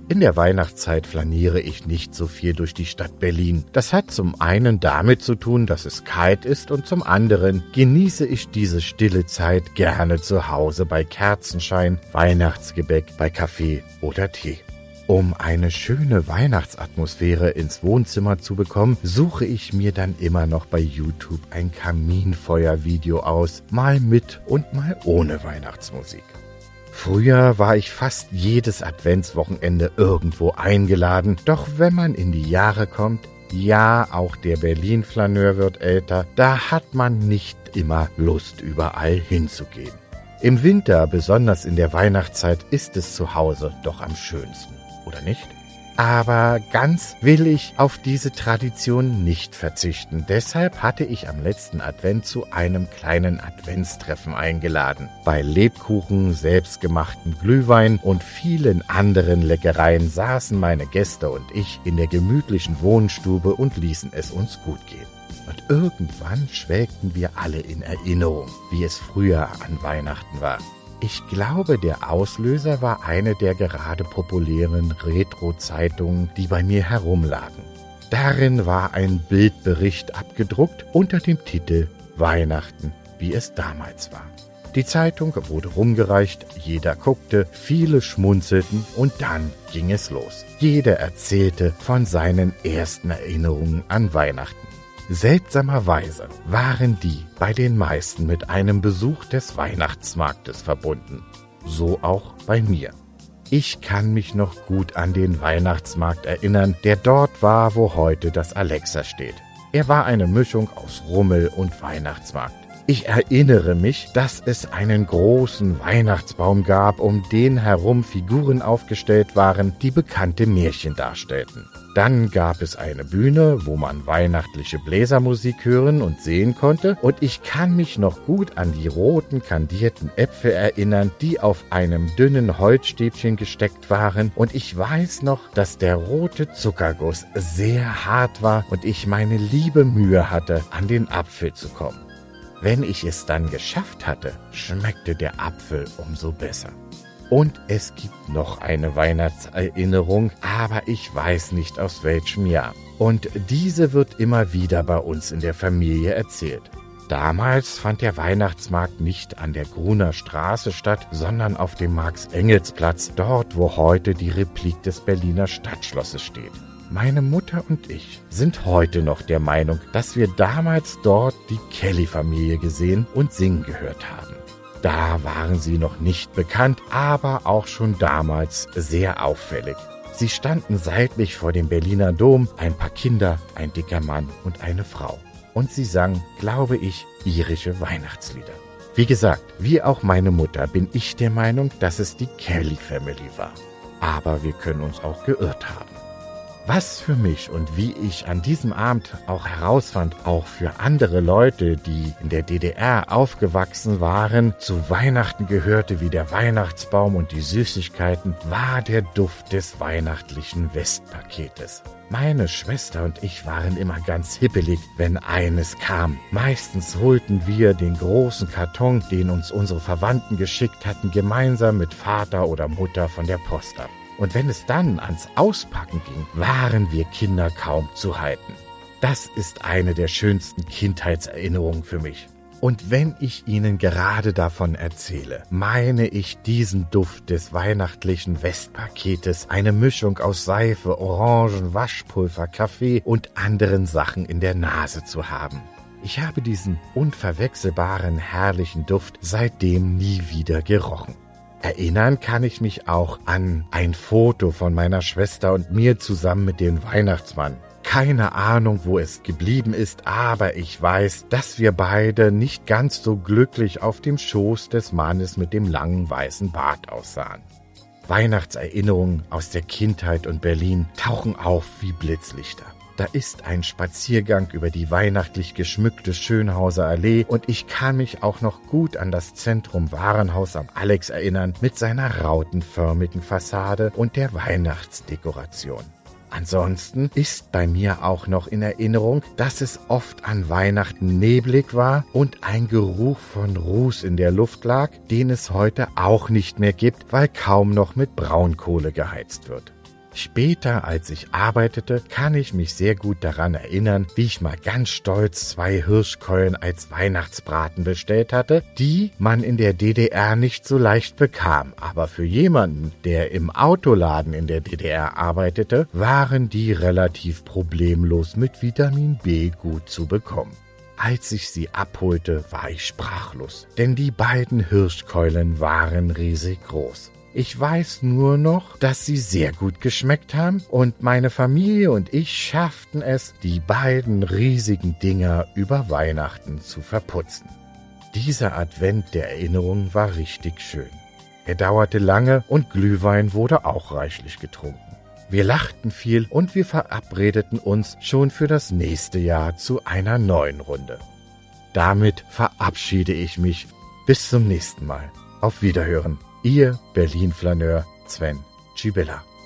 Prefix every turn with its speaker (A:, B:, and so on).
A: In der Weihnachtszeit flaniere ich nicht so viel durch die Stadt Berlin. Das hat zum einen damit zu tun, dass es kalt ist und zum anderen genieße ich diese stille Zeit gerne zu Hause bei Kerzenschein, Weihnachtsgebäck, bei Kaffee oder Tee. Um eine schöne Weihnachtsatmosphäre ins Wohnzimmer zu bekommen, suche ich mir dann immer noch bei YouTube ein Kaminfeuervideo aus, mal mit und mal ohne Weihnachtsmusik. Früher war ich fast jedes Adventswochenende irgendwo eingeladen, doch wenn man in die Jahre kommt, ja, auch der Berlin-Flaneur wird älter, da hat man nicht immer Lust, überall hinzugehen. Im Winter, besonders in der Weihnachtszeit, ist es zu Hause doch am schönsten, oder nicht? Aber ganz will ich auf diese Tradition nicht verzichten. Deshalb hatte ich am letzten Advent zu einem kleinen Adventstreffen eingeladen. Bei Lebkuchen, selbstgemachtem Glühwein und vielen anderen Leckereien saßen meine Gäste und ich in der gemütlichen Wohnstube und ließen es uns gut gehen. Und irgendwann schwelgten wir alle in Erinnerung, wie es früher an Weihnachten war. Ich glaube, der Auslöser war eine der gerade populären Retro-Zeitungen, die bei mir herumlagen. Darin war ein Bildbericht abgedruckt unter dem Titel »Weihnachten, wie es damals war«. Die Zeitung wurde rumgereicht, jeder guckte, viele schmunzelten und dann ging es los. Jeder erzählte von seinen ersten Erinnerungen an Weihnachten. Seltsamerweise waren die bei den meisten mit einem Besuch des Weihnachtsmarktes verbunden. So auch bei mir. Ich kann mich noch gut an den Weihnachtsmarkt erinnern, der dort war, wo heute das Alexa steht. Er war eine Mischung aus Rummel und Weihnachtsmarkt. Ich erinnere mich, dass es einen großen Weihnachtsbaum gab, um den herum Figuren aufgestellt waren, die bekannte Märchen darstellten. Dann gab es eine Bühne, wo man weihnachtliche Bläsermusik hören und sehen konnte, und ich kann mich noch gut an die roten kandierten Äpfel erinnern, die auf einem dünnen Holzstäbchen gesteckt waren, und ich weiß noch, dass der rote Zuckerguss sehr hart war und ich meine liebe Mühe hatte, an den Apfel zu kommen. Wenn ich es dann geschafft hatte, schmeckte der Apfel umso besser. Und es gibt noch eine Weihnachtserinnerung, aber ich weiß nicht aus welchem Jahr. Und diese wird immer wieder bei uns in der Familie erzählt. Damals fand der Weihnachtsmarkt nicht an der Gruner Straße statt, sondern auf dem Marx-Engels-Platz, dort wo heute die Replik des Berliner Stadtschlosses steht. Meine Mutter und ich sind heute noch der Meinung, dass wir damals dort die Kelly-Familie gesehen und singen gehört haben. Da waren sie noch nicht bekannt, aber auch schon damals sehr auffällig. Sie standen seitlich vor dem Berliner Dom, ein paar Kinder, ein dicker Mann und eine Frau. Und sie sangen, glaube ich, irische Weihnachtslieder. Wie gesagt, wie auch meine Mutter bin ich der Meinung, dass es die Kelly Family war. Aber wir können uns auch geirrt haben. Was für mich und wie ich an diesem Abend auch herausfand, auch für andere Leute, die in der DDR aufgewachsen waren, zu Weihnachten gehörte wie der Weihnachtsbaum und die Süßigkeiten, war der Duft des weihnachtlichen Westpaketes. Meine Schwester und ich waren immer ganz hippelig, wenn eines kam. Meistens holten wir den großen Karton, den uns unsere Verwandten geschickt hatten, gemeinsam mit Vater oder Mutter von der Post ab. Und wenn es dann ans Auspacken ging, waren wir Kinder kaum zu halten. Das ist eine der schönsten Kindheitserinnerungen für mich. Und wenn ich Ihnen gerade davon erzähle, meine ich diesen Duft des weihnachtlichen Westpaketes, eine Mischung aus Seife, Orangen, Waschpulver, Kaffee und anderen Sachen in der Nase zu haben. Ich habe diesen unverwechselbaren, herrlichen Duft seitdem nie wieder gerochen. Erinnern kann ich mich auch an ein Foto von meiner Schwester und mir zusammen mit dem Weihnachtsmann. Keine Ahnung, wo es geblieben ist, aber ich weiß, dass wir beide nicht ganz so glücklich auf dem Schoß des Mannes mit dem langen weißen Bart aussahen. Weihnachtserinnerungen aus der Kindheit und Berlin tauchen auf wie Blitzlichter. Da ist ein Spaziergang über die weihnachtlich geschmückte Schönhauser Allee und ich kann mich auch noch gut an das Zentrum Warenhaus am Alex erinnern mit seiner rautenförmigen Fassade und der Weihnachtsdekoration. Ansonsten ist bei mir auch noch in Erinnerung, dass es oft an Weihnachten neblig war und ein Geruch von Ruß in der Luft lag, den es heute auch nicht mehr gibt, weil kaum noch mit Braunkohle geheizt wird. Später, als ich arbeitete, kann ich mich sehr gut daran erinnern, wie ich mal ganz stolz 2 Hirschkeulen als Weihnachtsbraten bestellt hatte, die man in der DDR nicht so leicht bekam. Aber für jemanden, der im Autoladen in der DDR arbeitete, waren die relativ problemlos mit Vitamin B gut zu bekommen. Als ich sie abholte, war ich sprachlos, denn die beiden Hirschkeulen waren riesig groß. Ich weiß nur noch, dass sie sehr gut geschmeckt haben und meine Familie und ich schafften es, die beiden riesigen Dinger über Weihnachten zu verputzen. Dieser Advent der Erinnerung war richtig schön. Er dauerte lange und Glühwein wurde auch reichlich getrunken. Wir lachten viel und wir verabredeten uns schon für das nächste Jahr zu einer neuen Runde. Damit verabschiede ich mich. Bis zum nächsten Mal. Auf Wiederhören. Ihr Berlin-Flaneur Sven Tschibilla.